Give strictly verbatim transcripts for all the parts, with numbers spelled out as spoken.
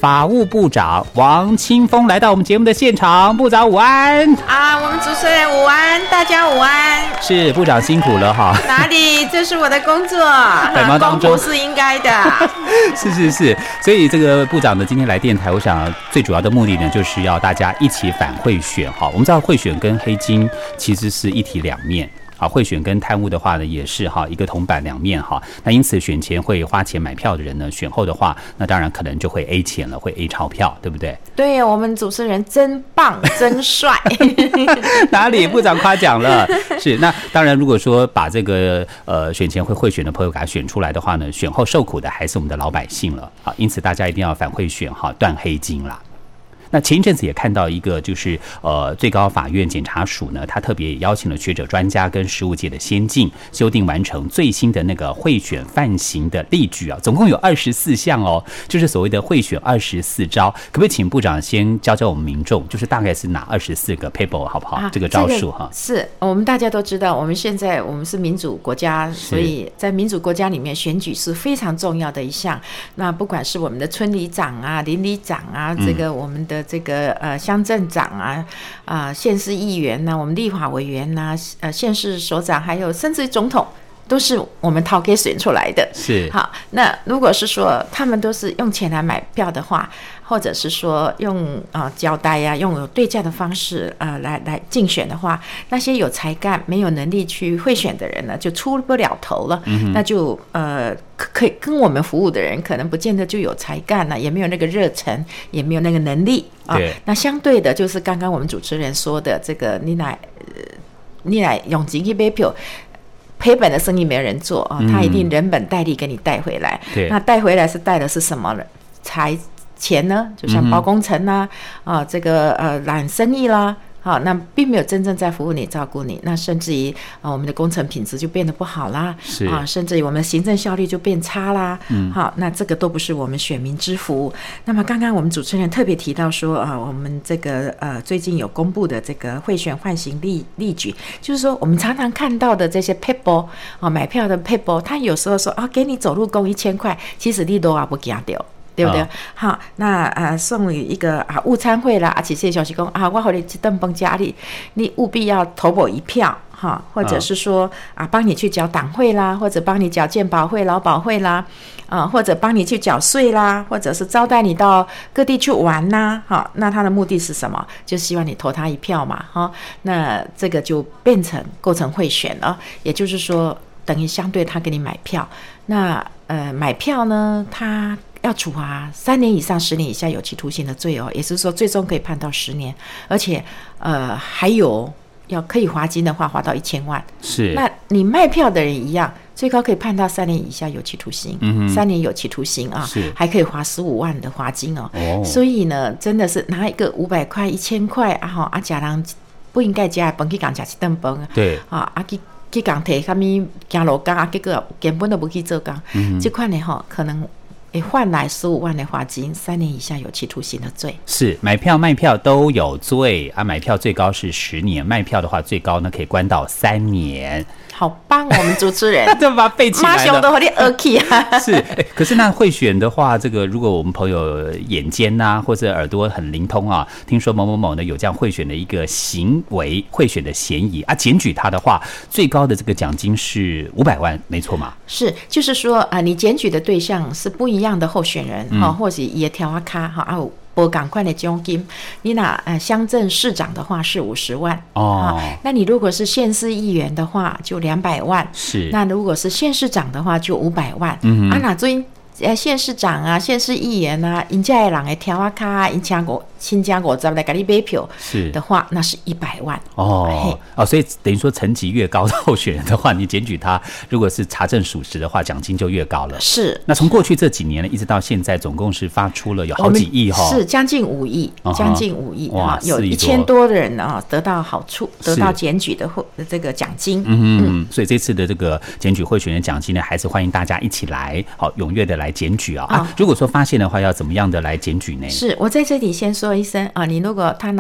法务部长王清峰来到我们节目的现场。部长午安啊，我们主持人午安，大家午安。 是部长辛苦了哈。 哪里？这是我的工作， 百忙当中公仆是应该的。 是是是，所以这个部长呢今天来电台，我想最主要的目的呢，就是要大家一起反贿选哈。我们知道贿选跟黑金其实是一体两面。好，贿选跟贪污的话呢，也是哈一个铜板两面哈。那因此选前会花钱买票的人呢，选后的话，那当然可能就会 A 钱了，会 A 钞票，对不对？ 对，我们主持人真棒，真帅。 哪里？部长夸奖了。是，那当然，如果说把这个呃选前会贿选的朋友给他选出来的话呢，选后受苦的还是我们的老百姓了。好，因此大家一定要反贿选哈，断黑金啦。那前一阵子也看到一个，就是呃，最高法院检察署呢，他特别邀请了学者专家跟实务界的先进，修订完成最新的那个贿选犯行的例句啊，总共有二十四项哦，就是所谓的贿选二十四招。可不可以请部长先教教我们民众，就是大概是哪二十四个 paper 好不好？啊、这个招数哈、 这个，是我们大家都知道，我们现在我们是民主国家，所以在民主国家里面，选举是非常重要的一项。那不管是我们的村里长啊、邻里长啊，这个我们的这个呃乡镇长啊、啊、呃、县市议员呐、啊、我们立法委员呐、啊、呃县市首长，还有甚至总统，都是我们掏给选出来的。 是好，那如果是说他们都是用钱来买票的话，或者是说用呃交代呀、啊，用有对价的方式呃来来竞选的话，那些有才干没有能力去贿选的人呢，就出不了头了。嗯、那就呃可以跟我们服务的人，可能不见得就有才干了、啊，也没有那个热忱，也没有那个能力啊。那相对的，就是刚刚我们主持人说的这个，你来、呃、你来用钱去买票。赔本的生意没人做啊、哦，他一定人本带利给你带回来。嗯、那带回来是带的是什么财钱呢？就像包工程啦、啊，嗯、啊，这个呃揽生意啦。好，那并没有真正在服务你、照顾你，那甚至于啊，我们的工程品质就变得不好啦，是啊，甚至于我们的行政效率就变差啦。嗯，好，那这个都不是我们选民之福。那么刚刚我们主持人特别提到说啊，我们这个呃最近有公布的这个贿选换行例例举，就是说我们常常看到的这些 paper 啊，买票的 paper， 他有时候说啊，给你走路工一千块，其实你都啊不给掉。对不对？哦、好，那呃送你一个啊午餐会啦，而且这些消息讲啊，我给你一顿饭家里，你务必要投我一票哈，或者是说啊帮你去缴党会啦，或者帮你缴健保会、劳保会啦，啊或者帮你去缴税啦，或者是招待你到各地去玩啦，哈，那他的目的是什么？就希望你投他一票嘛，哈，那这个就变成构成贿选了，也就是说等于相对他给你买票，那呃买票呢，他要处罚三年以上十年以下有期徒刑的罪哦，也就是说最终可以判到十年，而且呃还有要可以罚金的话，罚到一千万。是，那你卖票的人一样，最高可以判到三年以下有期徒刑，嗯、三年有期徒刑啊，是还可以罚十五万的罚金哦。哦，所以呢，真的是拿一个五百块、一千块啊，哈啊，假人不应该加饭去讲吃一顿饭，对啊啊去去讲提什么行路工啊，结果根本都不去做工，嗯、这块呢哈可能。也换来十五万的罚金，三年以下有期徒刑的罪。是买票卖票都有罪啊！买票最高是十年，卖票的话最高呢可以关到三年。好棒，我们主持人就把它背起来了，马上都和你耳起啊！是，欸，可是那贿选的话，这个如果我们朋友眼尖呐、啊，或者耳朵很灵通啊，听说某某某呢有这样贿选的一个行为，贿选的嫌疑啊，检举他的话，最高的这个奖金是五百万，没错吗？是，就是说啊，你检举的对象是不一样。这样的候选人哈，或者也调啊卡哈啊，拨赶快的奖金。你拿呃乡镇市长的话是五十万哦，那你如果是县市议员的话就两百万，是。那如果是县市长的话就五百万。嗯啊，那最呃县市长啊、县市议员啊，人家的人的调啊卡，因请我新加五十来给你买票是的话，那是一百万哦哦，所以等于说层级越高的候选人的话，你检举他，如果是查证属实的话，奖金就越高了。是。那从过去这几年呢，一直到现在，总共是发出了有好几亿哈，是将近五亿，将近五亿啊，有一千多的人啊得到好处，得到检举的这个奖金。嗯嗯，所以这次的这个检举候选人奖金呢，还是欢迎大家一起来，好踊跃的来检举啊。啊，如果说发现的话，要怎么样的来检举呢？是我在这里先说一声啊，你如果他拿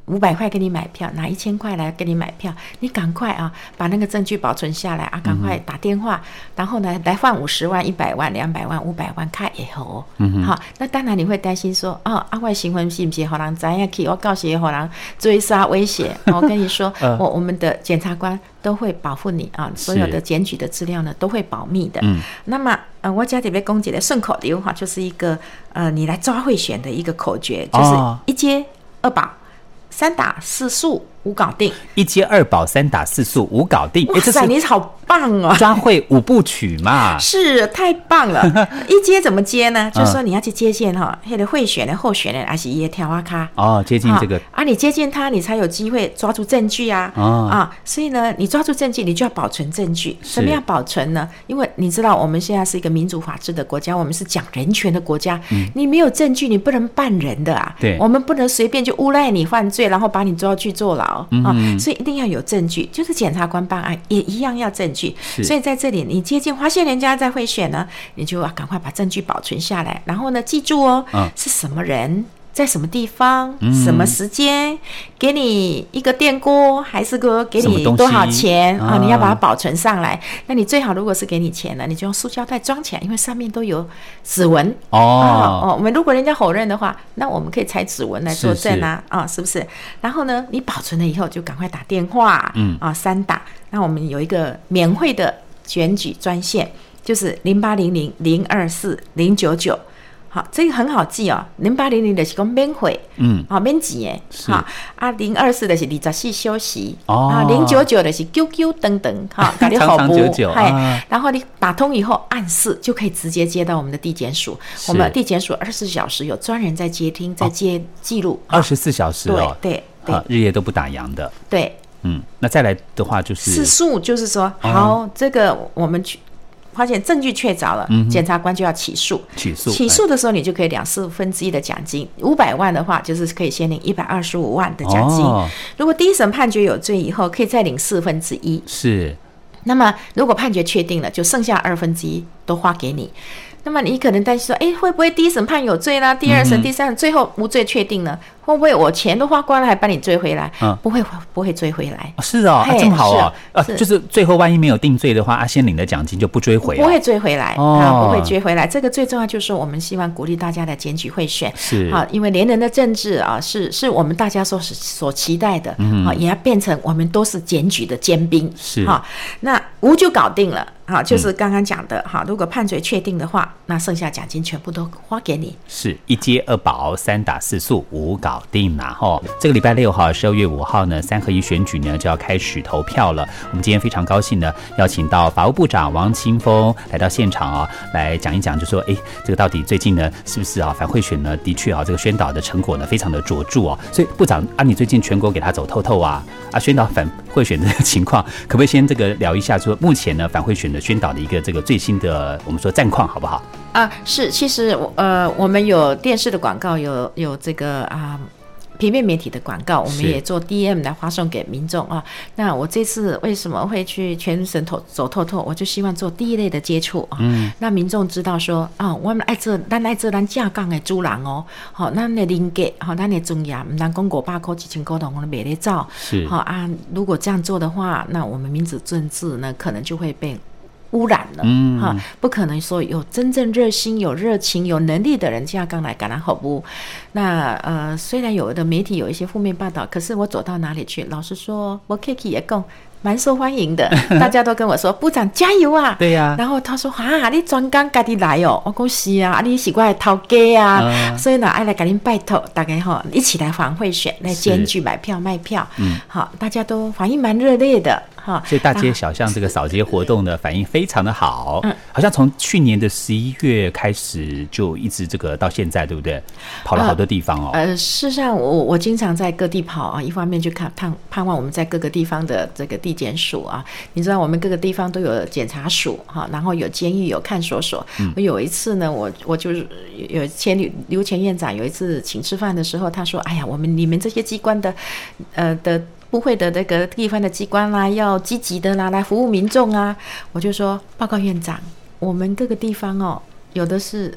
五百块给你买票，拿一千块来给你买票，你赶快啊，把那个证据保存下来啊，赶快打电话，嗯、然后呢来换五十万、一百万、两百万、五百万卡以后，嗯，好，那当然你会担心说，哦，啊，我新闻是不是好人知影去？我告诉你，好人追杀威胁。我跟你说，我我们的检察官都会保护你啊，所有的检举的资料呢都会保密的。嗯，那么呃，我家这边公姐的顺口溜哈，就是一个呃，你来抓贿选的一个口诀，就是一接二保。三打四诉五搞定， 一接二保三打四诉五搞定。 哇塞，你好棒哦！ 抓贿五部曲嘛， 是太棒了。一接怎么接呢？就是说你要去接近哈，那个贿选的候选人，还是也跳啊卡哦，接近这个啊，你接近他，你才有机会抓住证据啊、哦、啊！所以呢，你抓住证据，你就要保存证据。怎么样保存呢？因为你知道我们现在是一个民主法治的国家，我们是讲人权的国家，嗯、你没有证据，你不能办人的啊。 对， 我们不能随便就诬赖你犯罪，然后把你抓去坐牢、嗯、啊。所以一定要有证据，就是检察官办案也一样要证据。所以在这里，你接近发现人家在贿选呢，你就要赶快把证据保存下来，然后呢，记住哦，嗯、是什么人。在什么地方、嗯、什么时间给你一个电锅还是个给你多少钱 啊, 啊你要把它保存上来。那你最好如果是给你钱呢，你就用塑胶袋装起来，因为上面都有指纹 哦, 啊哦我们如果人家否认的话，那我们可以采指纹来作证啊是是啊是不是？然后呢，你保存了以后就赶快打电话、嗯、啊三打。那我们有一个免费的检举专线，就是零八零零零二四零九九。好，这个很好记哦，零八零零的是讲免费，嗯，啊免钱诶，好啊，零二四的是二十四小时，哦，啊零九九的是九九等等，哈，给你好补，嗨，然后你打通以后按四就可以直接接到我们的地检署，我们地检署二十四小时有专人在接听，在接记录， 二十四小时哦， 对对对， 日夜都不打烊的， 对， 嗯，那再来的话就是四诉，就是说好，这个我们去。发现证据确凿了，嗯、检察官就要起诉。 起诉， 起诉的时候，你就可以两四分之一的奖金。五百万的话，就是可以先领一百二十五万的奖金。哦、如果第一审判决有罪以后，可以再领四分之一。 是。 那么，如果判决确定了，就剩下二分之一都花给你。那么你可能担心说，哎，会不会第一审判有罪啦？第二审、嗯、第三审最后无罪确定呢？会不会我钱都花光了还把你追回来？嗯，不会，不会追回来。 是哦，啊、这么好哦。啊，就是最后万一没有定罪的话，啊，先领的奖金就不追回、啊， 不会追回来、哦、啊，不会追回来。这个最重要就是我们希望鼓励大家来检举贿选， 是啊，因为连人的政治啊，是是我们大家所所期待的，嗯，啊，也要变成我们都是检举的尖兵， 是啊，那无就搞定了。好，就是刚刚讲的哈，如果判决确定的话，那剩下奖金全部都花给你， 是一接二保，三打四诉，五搞定啦哈。这个礼拜六号，十二月五号呢，三合一选举呢就要开始投票了。我们今天非常高兴呢，邀请到法务部长王清峰来到现场啊，来讲一讲，就说哎，这个到底最近呢，是不是啊反贿选呢，的确啊，这个宣导的成果呢非常的卓著哦。所以部长啊，你最近全国给他走透透啊，啊，宣导反贿选的情况，可不可以先这个聊一下，说目前呢反贿选的宣导的一个这个最新的我们说战况好不好？ 啊，是，其实呃，我们有电视的广告，有有这个啊。平面媒体的广告，我们也做 D M 来发送给民众啊。那我这次为什么会去全省走透透？我就希望做第一类的接触啊，嗯、让民众知道说啊，我们爱做，咱爱做咱正港的主人哦。好，咱的邻居，好，咱的尊严，唔能讲五百块、一千块，我们没得照。 是， 好啊。如果这样做的话，那我们民主政治呢，可能就会被污染了，嗯，哈，不可能说有真正热心、有热情、有能力的人这样刚来感染服务。那呃，虽然有的媒体有一些负面报道，可是我走到哪里去，老实说，我 Kiki 也讲蛮受欢迎的，大家都跟我说部长加油啊， 对呀、啊。 然后他说啊，你专工家己来哦，我讲是啊，你是我的头家啊，嗯、所以呢，爱来给您拜托，大家哈一起来反贿选，来检举买票卖票，嗯，好，大家都反应蛮热烈的。 所以大街小巷这个扫街活动的反应非常的好，嗯，好像从去年的十一月开始就一直这个到现在，对不对？跑了好多地方哦。 呃，事实上我我经常在各地跑啊，一方面去看盼盼望我们在各个地方的这个地检署啊，你知道我们各个地方都有检察署哈，然后有监狱有看守所。嗯、我有一次呢，我我就是有前刘前院长有一次请吃饭的时候，他说：“哎呀，我们你们这些机关的呃的。”部会的那个地方的机关啦，要积极的啦，来服务民众啊。我就说，报告院长，我们各个地方哦，有的是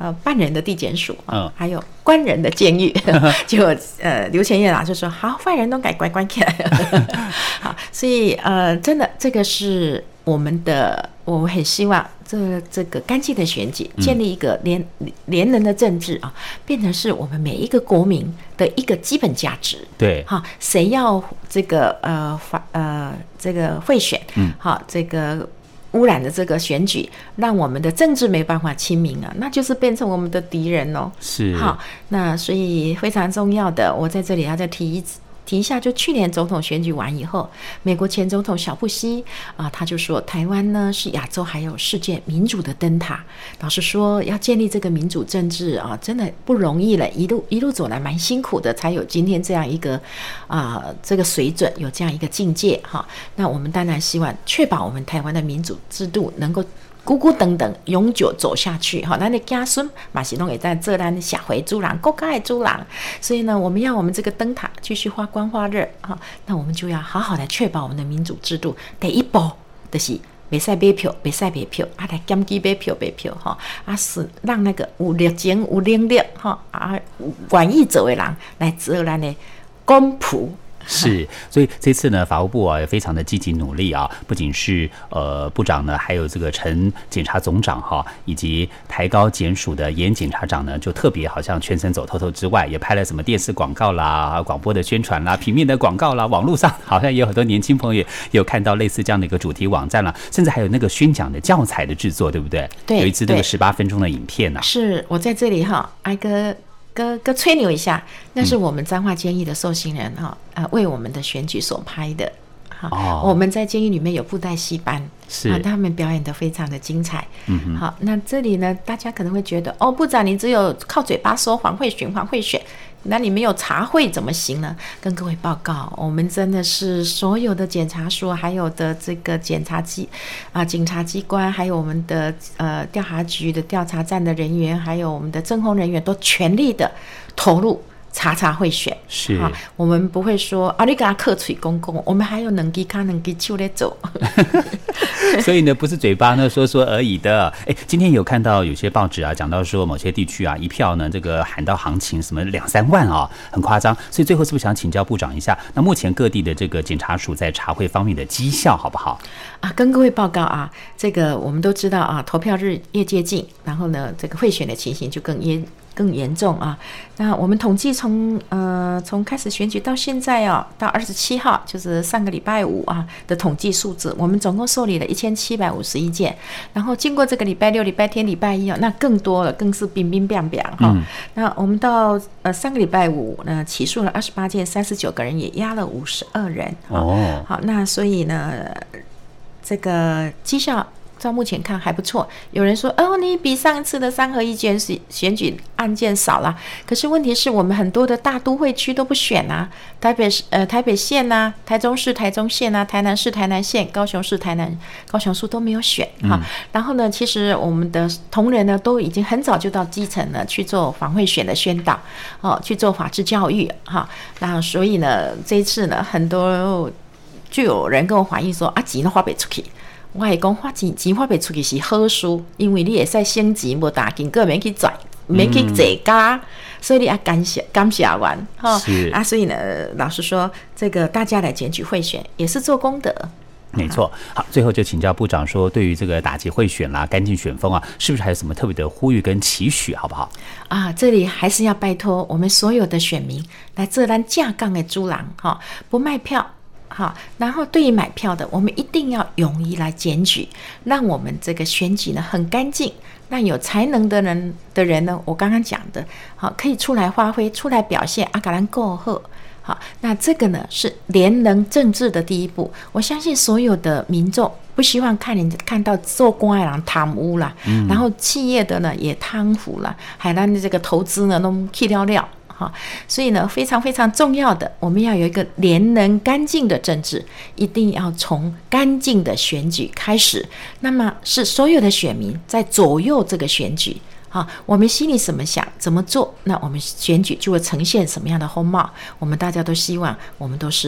呃办人的地检署， 嗯， 还有关人的监狱，结果呃刘乾业老师说好，坏人都该乖乖起来了，好，所以呃真的这个是我们的，我们很希望这这个干净的选举，建立一个联联人的政治啊，变成是我们每一个国民的一个基本价值。 对， 好，谁要这个呃法呃这个贿选，嗯，好，这个污染的这个选举，让我们的政治没办法清明啊，那就是变成我们的敌人哦。 是， 好，那所以非常重要的，我在这里要再提一提一下，就去年总统选举完以后，美国前总统小布希啊，他就说台湾呢是亚洲还有世界民主的灯塔。老实说，要建立这个民主政治啊，真的不容易了，一路一路走来蛮辛苦的，才有今天这样一个啊这个水准，有这样一个境界哈。那我们当然希望确保我们台湾的民主制度能够孤孤等等永久走下去哈，咱的子孙嘛是拢会在这咱社会主人，国家的主人，所以呢，我们要我们这个灯塔继续发光发热哈，那我们就要好好的确保我们的民主制度。第一步就是袂使买票，袂使买票，啊来检举买票买票哈，啊是让那个有热情、有能力哈啊愿意做的人来做咱的公仆。 是，所以这次呢，法务部啊也非常的积极努力啊，不仅是呃部长呢，还有这个陈检察总长哈，以及台高检署的严检察长呢，就特别好像全程走透透之外，也拍了什么电视广告啦、广播的宣传啦、平面的广告啦，网络上好像也有很多年轻朋友也有看到类似这样的一个主题网站啦，甚至还有那个宣讲的教材的制作，对不对？ 对， 有一支那个十八分钟的影片呢、啊。 是我在这里哈，挨个。哥哥吹牛一下，那是我们彰化监狱的受刑人哈、嗯，呃，为我们的选举所拍的。哈、哦，我们在监狱里面有布袋戏班，是、啊，他们表演得非常的精彩。嗯，好，那这里呢，大家可能会觉得，哦，部长你只有靠嘴巴说黄贿选黄贿选，那你没有查贿怎么行呢？跟各位报告，我们真的是所有的检察署，还有的这个检察机啊、警察机关，还有我们的呃调查局的调查站的人员，还有我们的侦缉人员，都全力的投入查查贿选。 是啊，我们不会说啊，你给他克嘴公公，我们还有两只脚两只手在走。 所以呢，不是嘴巴呢说说而已的。哎，今天有看到有些报纸啊，讲到说某些地区啊，一票呢这个喊到行情什么两三万啊，很夸张。所以最后是不是想请教部长一下，那目前各地的这个检察署在查贿方面的绩效好不好？ 啊，跟各位报告啊，这个我们都知道啊，投票日越接近，然后呢，这个贿选的情形就更严。更严重啊！那我们统计从呃从开始选举到现在哦，到二十七号，就是上个礼拜五啊的统计数字，我们总共受理了一千七百五十一件。然后经过这个礼拜六、礼拜天、礼拜一哦，那更多了，更是冰冰冰冰哈。嗯、那我们到呃上个礼拜五呢，起诉了二十八件，三十九个人也押了五十二人。哦，好，那所以呢，这个绩效。到目前看还不错，有人说哦，你比上一次的三合一选选举案件少了。可是问题是我们很多的大都会区都不选啊，台北市呃台北县啊，台中市台中县啊，台南市台南县，高雄市台南高雄市都没有选哈、嗯。然后呢，其实我们的同仁呢都已经很早就到基层了去做防贿选的宣导哦，去做法治教育哈。那所以呢，这一次呢，很多就有人跟我反映说啊，钱都花不出去。我会讲花钱钱花不出去是好事，因为你会使省钱，无大金个免去赚，免去坐家，所以你要感谢感谢完哈啊！所以呢，老实说，这个大家来检举贿选也是做功德。 没错，好，最后就请教部长说，对于这个打击贿选啦、干净选风啊，是不是还有什么特别的呼吁跟期许，好不好？ 啊，这里还是要拜托我们所有的选民来做咱架杠的主人哈，不卖票。好，然后对于买票的，我们一定要勇于来检举，让我们这个选举呢很干净，让有才能的人的人呢，我刚刚讲的，好，可以出来发挥，出来表现，啊，给咱过好。好，那这个呢是联人政治的第一步。我相信所有的民众不希望看人看到做官的人贪污啦、嗯，然后企业的呢也贪腐啦，海南的这个投资呢都去了了。所以呢，非常非常重要的，我们要有一个廉能干净的政治，一定要从干净的选举开始。那么是所有的选民在左右这个选举啊，我们心里怎么想，怎么做，那我们选举就会呈现什么样的风貌。我们大家都希望，我们都是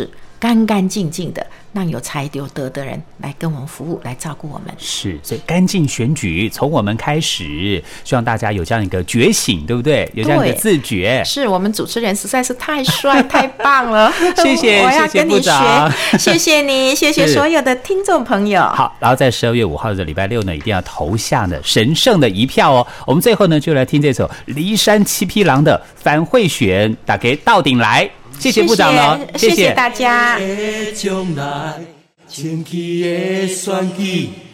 干干净净的，让有才有德的人来跟我们服务，来照顾我们。 是，所以干净选举从我们开始，希望大家有这样一个觉醒，对不对？有这样一个自觉。 是我们主持人实在是太帅太棒了， 谢谢， 我要跟你学，谢谢你，谢谢所有的听众朋友。 好，然后在十二月五号的礼拜六呢，一定要投下呢神圣的一票哦。我们最后呢，就来听这首骊山七匹狼的反贿选，打给到顶来。谢谢部长了， 谢谢大家。 将来前期的选举。